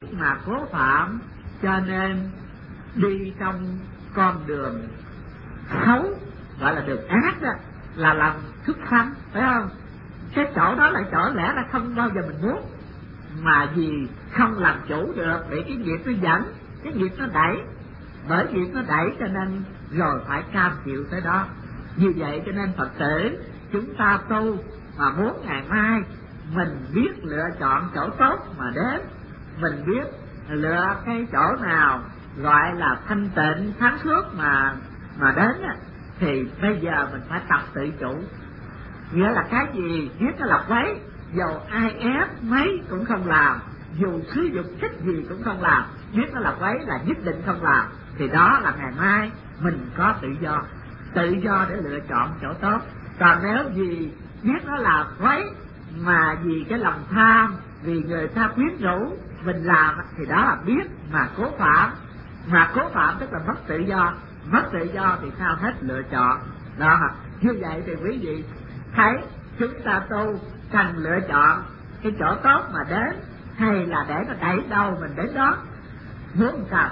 mà cố phạm, cho nên đi trong con đường xấu, gọi là đường ác đó, là làm xuất sanh, phải không? Cái chỗ đó là chỗ lẽ là không bao giờ mình muốn, mà vì không làm chủ được để cái nghiệp nó dẫn, cái nghiệp nó đẩy, bởi nghiệp nó đẩy cho nên rồi phải cam chịu tới đó. Như vậy cho nên Phật tử chúng ta tu mà muốn ngày mai mình biết lựa chọn chỗ tốt mà đến, mình biết lựa cái chỗ nào gọi là thanh tịnh sáng suốt mà đến á, thì bây giờ mình phải tập tự chủ. Nghĩa là cái gì biết nó là quấy, dầu ai ép mấy cũng không làm, dù sử dụng cách gì cũng không làm, biết nó là quấy là nhất định không làm. Thì đó là ngày mai mình có tự do để lựa chọn chỗ tốt. Còn nếu gì biết nó là quấy mà vì cái lòng tham, vì người ta quyến rũ mình làm, thì đó là biết mà cố phạm. Mà cố phạm tức là mất tự do, mất tự do thì sao hết lựa chọn đó. Như vậy thì quý vị thấy chúng ta tu cần lựa chọn cái chỗ tốt mà đến, hay là để nó đẩy đâu mình đến đó. Muốn sao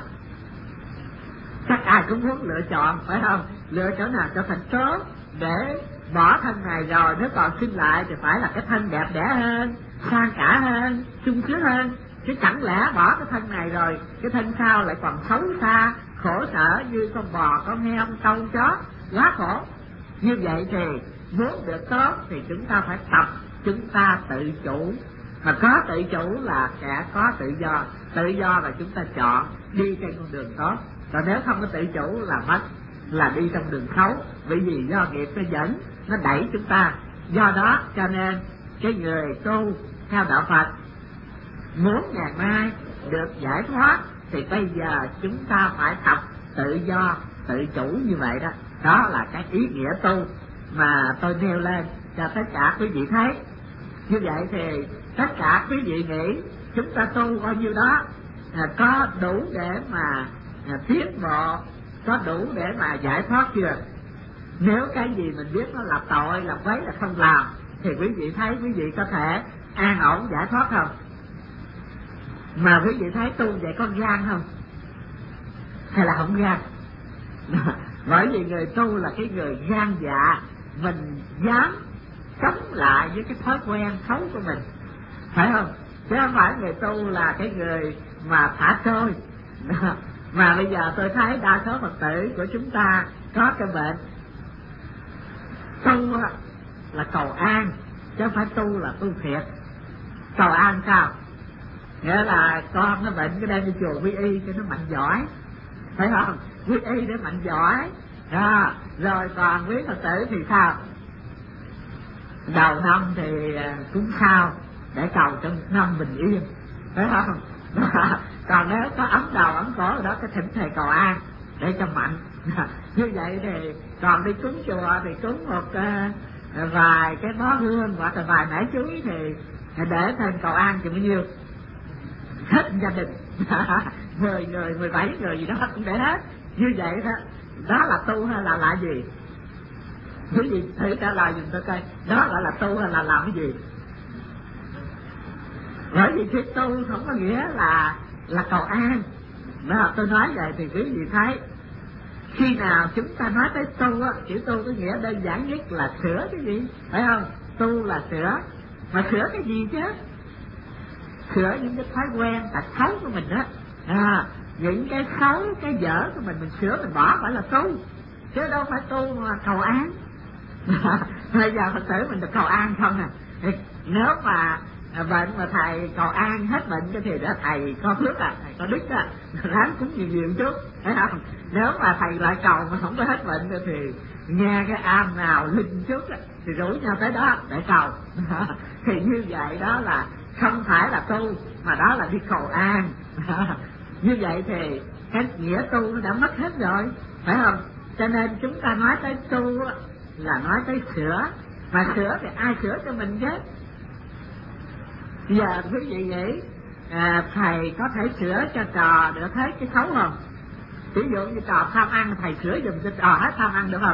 chắc ai cũng muốn lựa chọn, phải không? Lựa chỗ nào cho thành tốt, để bỏ thân này rồi nếu còn sinh lại thì phải là cái thân đẹp đẽ hơn, sang cả hơn, sung sướng hơn. Chứ chẳng lẽ bỏ cái thân này rồi cái thân sau lại còn xấu xa, khổ sở như con bò, con heo, con trâu, chó, quá khổ. Như vậy thì muốn được tốt thì chúng ta phải tập, chúng ta tự chủ. Mà có tự chủ là sẽ có tự do. Tự do là chúng ta chọn đi trên con đường tốt. Còn nếu không có tự chủ là mất, là đi trong đường xấu. Bởi vì do nghiệp nó dẫn, nó đẩy chúng ta. Do đó cho nên cái người tu theo đạo Phật muốn ngày mai được giải thoát thì bây giờ chúng ta phải tập tự do, tự chủ như vậy đó. Đó là cái ý nghĩa tu mà tôi nêu lên cho tất cả quý vị thấy. Như vậy thì tất cả quý vị nghĩ chúng ta tu bao nhiêu đó có đủ để mà tiến bộ, có đủ để mà giải thoát chưa? Nếu cái gì mình biết nó là tội, là quấy, là không làm, thì quý vị thấy quý vị có thể an ổn giải thoát không? Mà quý vị thấy tu vậy có gan không? Hay là không gan? Bởi vì người tu là cái người gan dạ, mình dám chống lại với cái thói quen xấu của mình, phải không? Chứ không phải người tu là cái người mà thả trôi. Mà bây giờ tôi thấy đa số Phật tử của chúng ta có cái bệnh tu là cầu an, chứ không phải tu là tu thiệt. Cầu an sao? Nghĩa là con nó bệnh cái đem đi chùa quy y cho nó mạnh giỏi, phải không? Quy y để mạnh giỏi. Rồi còn quý Phật tử thì sao? Đầu năm thì cúng sao để cầu cho năm bình yên, phải không? Còn nếu có ấm đầu ấm cổ rồi đó, cái thỉnh thầy cầu an để cho mạnh. Như vậy thì còn đi cúng chùa thì cúng một vài cái bó hương hoặc là vài nải chuối thì để thêm cầu an cho bao nhiêu? Hết gia đình 10 người, 17 người gì đó cũng để hết. Như vậy đó, đó là tu hay là lại gì? Quý vị thử trả lời dùm tôi coi, đó là tu hay là làm cái gì? Bởi vì cái tu không có nghĩa là cầu an. Đó, tôi nói vậy thì quý vị thấy khi nào chúng ta nói tới tu á, chữ tu có nghĩa đơn giản nhất là sửa cái gì, phải không? Tu là sửa, mà sửa cái gì chứ? Sửa những cái thói quen tật xấu của mình đó. Những cái xấu, cái dở của mình sửa, mình bỏ phải là tu, chứ đâu phải tu mà cầu an. Bây giờ Phật tử mình được cầu an không à? Nếu mà bệnh mà thầy cầu an hết bệnh thì đó thầy có phước thầy có đức ráng cúng nhiều nhiều chút, thấy không? Nếu mà thầy lại cầu mà không có hết bệnh thì nghe cái am nào linh chút thì rủ nhau tới đó để cầu. Thì như vậy đó là không phải là tu, mà đó là đi cầu an. Như vậy thì cái nghĩa tu nó đã mất hết rồi, phải không? Cho nên chúng ta nói tới tu là nói tới sửa, mà sửa thì ai sửa cho mình chứ? Giờ quý vị nghĩ thầy có thể sửa cho trò được hết cái xấu không? Ví dụ như trò tham ăn, thầy sửa giùm cho trò hết tham ăn được không?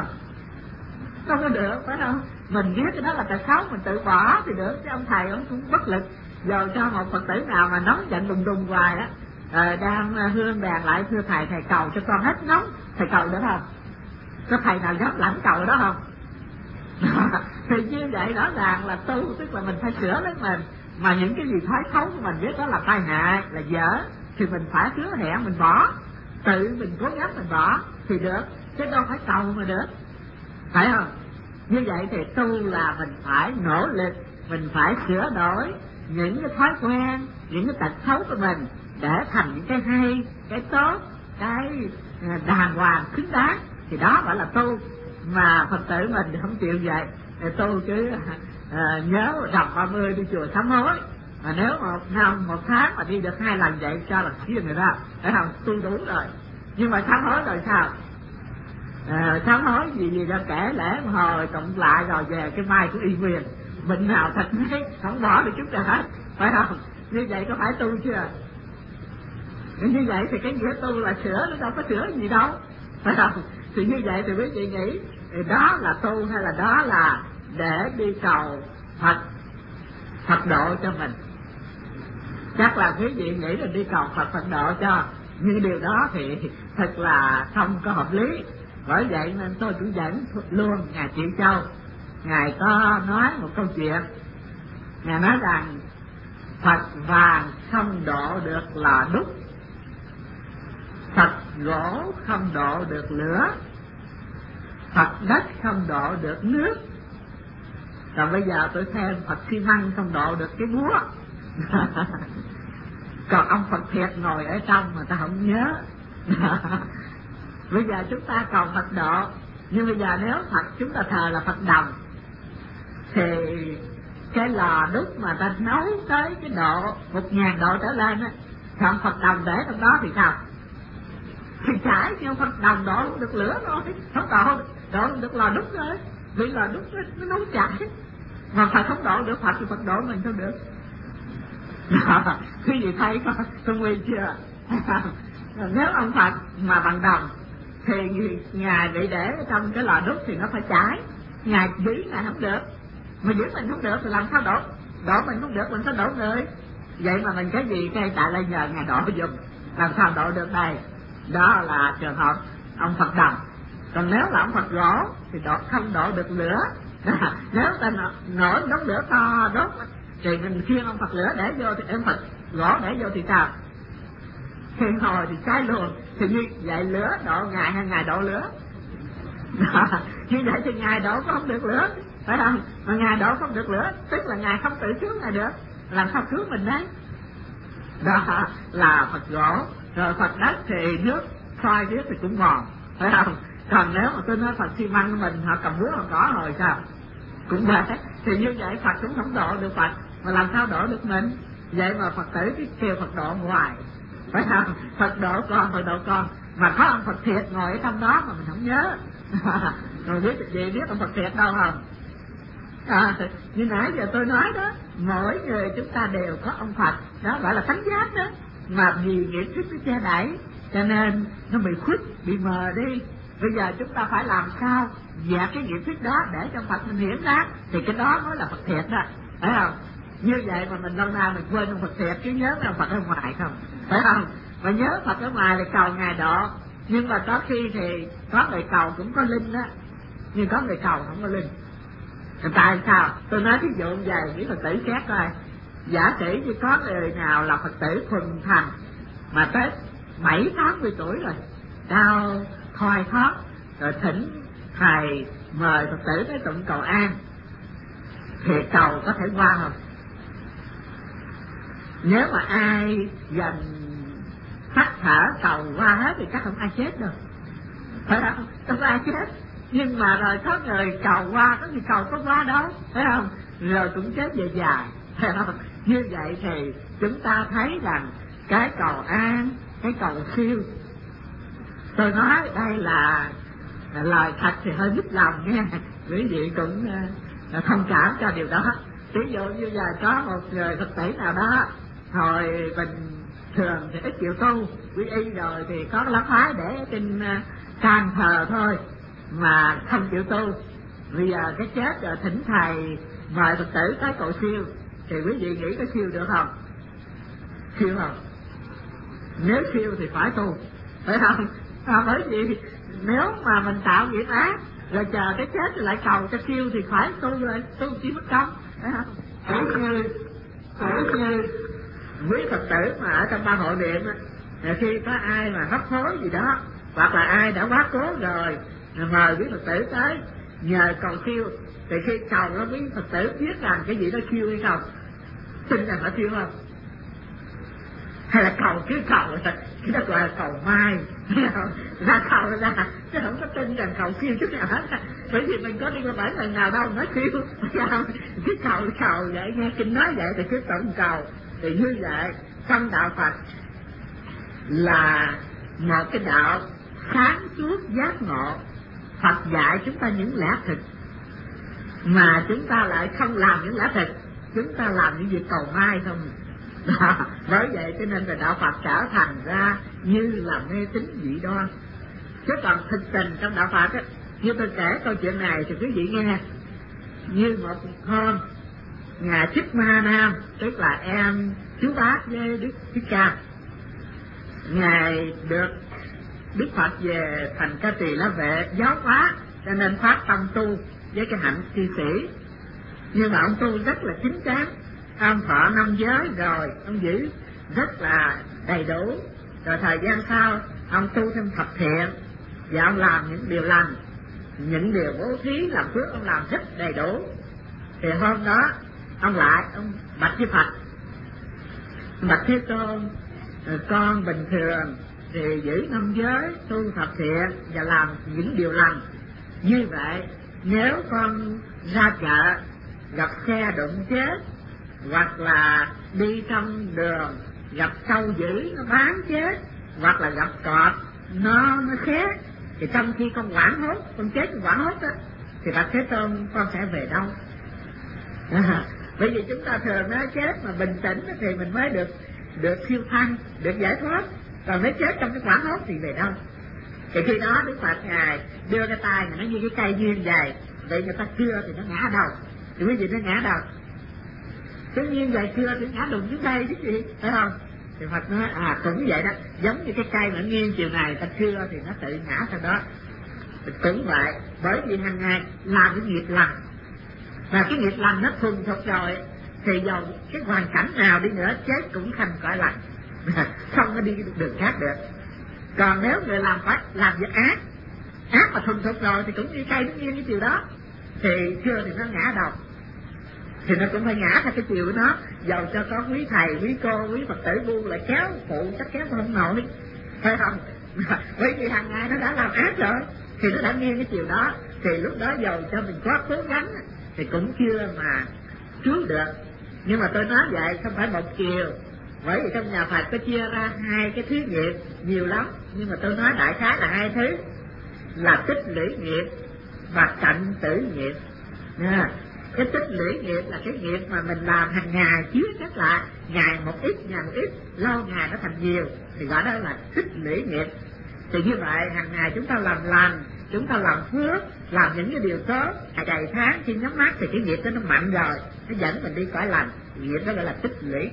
Không có được, phải không? Mình biết cái đó là tật xấu, mình tự bỏ thì được, chứ ông thầy ông cũng bất lực. Giờ cho một Phật tử nào mà nóng giận đùng đùng hoài á, đang hương đàn lại thưa thầy cầu cho con hết nóng, thầy cầu được không? Có thầy nào dám lãnh cầu đó không? Thì như vậy rõ ràng là tu, tức là mình phải sửa lấy mình. Mà những cái gì thái xấu của mình biết đó là tai hại, là dở, thì mình phải hứa hẹn mình bỏ, tự mình cố gắng mình bỏ thì được, chứ đâu phải cầu mà được, phải không? Như vậy thì tu là mình phải nỗ lực, mình phải sửa đổi những cái thói quen, những cái tật xấu của mình để thành những cái hay, cái tốt, cái đàng hoàng, xứng đáng, thì đó gọi là tu. Mà Phật tử mình thì không chịu vậy, thì tu chứ nhớ rằm 30 đi chùa sám hối, mà nếu một tháng mà đi được 2 lần vậy cho là xuyên rồi đó, phải không? Tu đủ rồi. Nhưng mà sám hối rồi sao? Sám hối gì ra kể lễ một hồi cộng lại rồi về cái mai của y nguyên, bệnh nào thật mấy không bỏ được chút nào hết, phải không? Như vậy có phải tu chưa? Như vậy thì cái nghĩa tu là sửa, nó đâu có sửa gì đâu, phải không? Thì như vậy thì quý vị nghĩ thì đó là tu hay là đó là để đi cầu Phật độ cho mình? Chắc là quý vị nghĩ là đi cầu Phật độ cho, nhưng điều đó thì thật là không có hợp lý. Bởi vậy nên tôi cũng dẫn luôn Ngài Triệu Châu, Ngài có nói một câu chuyện. Ngài nói rằng Phật vàng không độ được lò đúc, Phật gỗ không độ được lửa, Phật đất không độ được nước. Còn bây giờ tôi thêm Phật xi măng không độ được cái búa. Còn ông Phật thiệt ngồi ở trong mà ta không nhớ. Bây giờ chúng ta cầu Phật độ, nhưng bây giờ nếu Phật chúng ta thờ là Phật đồng, thì cái lò đúc mà ta nấu tới cái độ 1000 độ trở lên á, thì ông Phật đồng để trong đó thì sao? Thì chảy, nhưng Phật đồng độ không được lửa thôi, không độ không được lò đúc thôi, vì lò đúc nó nấu chảy. Mà Phật không độ được Phật thì Phật độ mình không được. Quý vị thấy có nguy chưa? Nếu ông Phật mà bằng đồng thì Ngài bị để trong cái lò đúc thì nó phải chảy, Ngài giữ Ngài không được, mà giữ mình không được thì làm sao độ mình không được, mình sẽ độ người. Vậy mà mình cái gì cây tại lại nhờ Ngài độ giùm, làm sao độ được đây? Đó là trường hợp ông Phật đồng. Còn nếu là ông Phật gỗ thì không độ được lửa. Nếu ta nổi đống lửa to đốt thì mình khiêng ông Phật lửa để vô, thì ông Phật gỗ để vô thì sao? Khi hồi thì cháy luôn. Thì như vậy lửa độ Ngài hay Ngài độ lửa? Như vậy thì Ngài độ có không được lửa, phải không? Mà Ngài độ không được lửa tức là Ngài không tự cứu Ngài được, làm sao cứu mình đấy? Đó là Phật gỗ. Rồi Phật đất thì nước soi biết thì cũng mòn, phải không? Còn nếu mà tôi nói Phật xi măng của mình họ cầm búa họ gõ rồi sao? Cũng vậy. Thì như vậy Phật cũng không độ được Phật, mà làm sao độ được mình? Vậy mà Phật tử cái kêu Phật độ ngoài, phải không? Phật độ con, mà có ông Phật thiệt ngồi ở trong đó mà mình không nhớ. Rồi biết ông Phật thiệt đâu không? Như nãy giờ tôi nói đó, mỗi người chúng ta đều có ông Phật, đó gọi là tánh giác đó, mà vì nghiệp thức nó che đẩy cho nên nó bị khuất, bị mờ đi. Bây giờ chúng ta phải làm sao dẹp cái nghiệp thức đó để cho Phật mình hiển ra, thì cái đó mới là Phật thiệt đó, phải không? Như vậy mà mình lâu nay mình quên ông Phật thiệt, chứ nhớ ông Phật ở ngoài không, phải không? Mà nhớ Phật ở ngoài là cầu Ngài độ, nhưng mà có khi thì có người cầu cũng có linh đó, nhưng có người cầu không có linh. Tại sao? Tôi nói ví dụ như vậy, những Phật tử xét coi. Giả sử như có người nào là Phật tử thuần thành mà tới 70-80 tuổi rồi, đau thoi thóp, rồi thỉnh thầy mời Phật tử tới tụng cầu an, thì cầu có thể qua không? Nếu mà ai dành tắt thở cầu qua hết thì chắc không ai chết đâu, phải không? Không ai chết. Nhưng mà rồi có người cầu qua, có người cầu có qua đâu, phải không? Rồi cũng chết về dài, phải không? Như vậy thì chúng ta thấy rằng cái cầu an, cái cầu siêu, tôi nói đây là lời thật thì hơi nhức lòng nha, quý vị cũng thông cảm cho điều đó. Ví dụ như giờ có một người Phật tử nào đó, hồi bình thường thì ít chịu tu, quý y rồi thì có lá phái để trên can thờ thôi, mà không chịu tu. Bây giờ cái chết rồi thỉnh thầy mời Phật tử tới cầu siêu, thì quý vị nghĩ có siêu được không? Siêu không? Nếu siêu thì phải tu, phải không? Bởi vì nếu mà mình tạo nghiệp ác rồi chờ cái chết rồi lại cầu cho siêu thì phải tu, rồi tu chỉ mất công, phải không? Cũng như quý Phật tử mà ở trong ba hội niệm á, khi có ai mà hấp hối gì đó hoặc là ai đã quá cố rồi mời quý Phật tử tới nhờ cầu siêu, thì khi cầu đó quý Phật tử biết rằng cái gì đó siêu hay không, tin rằng phải siêu không, hay là cầu cứ cầu cái đó gọi là cầu mai ra cầu ra chứ không có tin rằng cầu siêu chút nào hết, bởi vì mình có đi qua bản lần nào đâu nói siêu cứ cầu vậy, nghe kinh nói vậy thì cứ tổng cầu. Thì như vậy trong đạo Phật là một cái đạo sáng suốt giác ngộ. Phật dạy chúng ta những lẽ thực mà chúng ta lại không làm những lẽ thực, chúng ta làm những việc cầu mai không. Bởi vậy cho nên là đạo Phật trở thành ra như là mê tín dị đoan. Chứ còn thực tình trong đạo Phật á, như tôi kể câu chuyện này thì quý vị nghe. Như một hôm Ngài Thích Ma Nam, tức là em chú bác với Đức Thích Ca, Ngài được Đức Phật về thành Ca Tỳ La Vệ giáo hóa, cho nên phát tâm tu với cái hạnh cư sĩ. Nhưng mà ông tu rất là chính chắn, ông thọ 5 giới rồi ông giữ rất là đầy đủ. Rồi thời gian sau ông tu thêm thập thiện và ông làm những điều lành, những điều bố thí làm phước ông làm rất đầy đủ. Thì hôm đó ông bạch với Phật, bạch Thế Tôn, con bình thường thì giữ 5 giới, tu thập thiện và làm những điều lành. Như vậy nếu con ra chợ gặp xe đụng chết, hoặc là đi trong đường gặp sâu dữ nó bám chết, hoặc là gặp cọp nó khét, thì trong khi con hoảng hốt, con chết con hoảng hốt đó, thì bạch Thế Tôn con sẽ về đâu? Bởi vì chúng ta thường nói chết mà bình tĩnh thì mình mới được siêu thăng, được giải thoát. Còn nếu chết trong cái hoảng hốt thì về đâu? Thì khi đó Đức Phật Ngài đưa cái tay mà nó như cái cây duyên dài, vậy người ta cưa thì nó ngã đầu, thì quý vị nó ngã đầu. Tất nhiên vậy cưa thì ngã đụng xuống đây chứ gì, phải không? Thì Phật nói cũng vậy đó, giống như cái cây mà nghiêng chiều này ta cưa thì nó tự ngã theo đó. Thì cũng vậy, bởi vì hàng ngày làm cái nghiệp lành, và cái nghiệp lành nó thuần thục rồi thì dầu cái hoàn cảnh nào đi nữa chết cũng thành cõi lành, không có đi đường khác được. Còn nếu người làm việc ác mà thuần thục rồi thì cũng như cây nó nghiêng cái chiều đó, thì cưa thì nó ngã đầu, thì nó cũng phải ngã theo cái chiều của nó. Dầu cho có quý thầy, quý cô, quý Phật tử bu lại kéo phụ chắc kéo không nổi, phải không? Bởi vì hàng ngày nó đã làm ác rồi thì nó đã nghiêng cái chiều đó, thì lúc đó dầu cho mình có cố gắng thì cũng chưa mà cứu được. Nhưng mà tôi nói vậy không phải một chiều, bởi vì trong nhà Phật có chia ra 2 cái thứ nghiệp nhiều lắm, nhưng mà tôi nói đại khái là 2 thứ, là tích lũy nghiệp và cạnh tử nghiệp. Cái tích lũy nghiệp là cái nghiệp mà mình làm hàng ngày chứa chất lại, ngày một ít, lâu ngày nó thành nhiều, thì gọi đó là tích lũy nghiệp. Thì như vậy hàng ngày chúng ta làm lành, chúng ta làm phước, làm những cái điều tốt, ngày tháng khi nhắm mắt thì cái nghiệp đó nó mạnh rồi, nó dẫn mình đi cõi lành. Nghiệp đó gọi là tích lũy,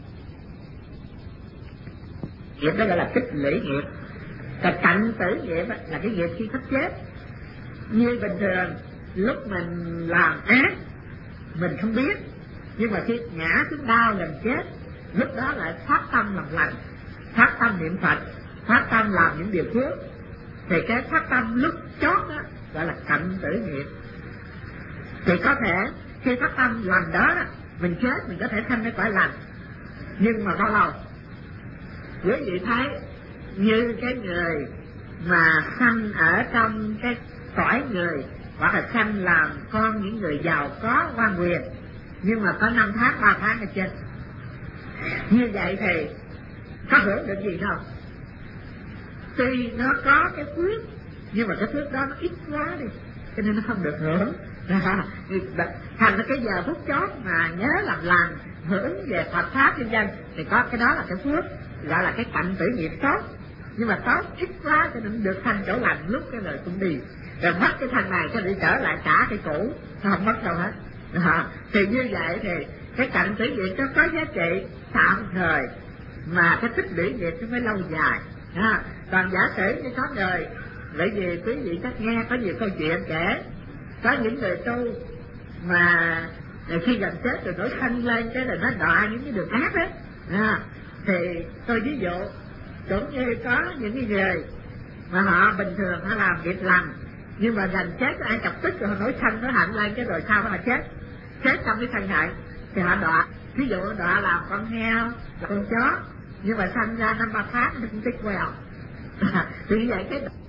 nghiệp đó gọi là tích lũy nghiệp. Còn cạnh tử nghiệp là cái nghiệp khi sắp chết. Như bình thường lúc mình làm ác mình không biết, nhưng mà khi ngã xuống đau gần chết, lúc đó lại phát tâm làm lành, phát tâm niệm Phật, phát tâm làm những điều phước, thì cái phát tâm lúc chót đó gọi là cạnh tử nghiệp. Thì có thể khi phát tâm lành đó mình chết mình có thể sanh cái cõi lành, nhưng mà bao lâu? Quý vị thấy như cái người mà sanh ở trong cái cõi người, hoặc là sanh làm con những người giàu có quan quyền, nhưng mà có 5 tháng 3 tháng là chết. Như vậy thì có hưởng được gì đâu? Tuy nó có cái phước, nhưng mà cái phước đó nó ít quá đi, cho nên nó không được hưởng. Thành ra cái giờ phút chót mà nhớ làm lành, hưởng về Phật pháp nhân dân, thì có cái đó là cái phước, gọi là cái cạnh tử nghiệp tốt. Nhưng mà tốt ít quá cho nên được thành chỗ lành, lúc cái lời cũng đi, rồi mất cái thằng này cho để trở lại trả cái cũ, không mất đâu hết. Thì như vậy thì Cái cạnh tử nghiệp nó có giá trị tạm thời, mà cái tích lũy nghiệp nó mới lâu dài. Còn giả sử như có người, bởi vì quý vị chắc nghe có nhiều câu chuyện kể, có những người tu mà khi gần chết rồi nổi sanh lên cái là nó đọa những cái đường ác đó. Thì tôi ví dụ cũng như có những cái người mà họ bình thường họ làm việc lành, nhưng mà gần chết ai chọc tức rồi họ nổi sân nổi hận lên cái rồi sau đó họ chết trong cái sân hận thì họ đọa, ví dụ đọa làm con heo con chó, nhưng mà sanh ra 5-3 tháng thì cũng tích quèo. Thì như vậy cái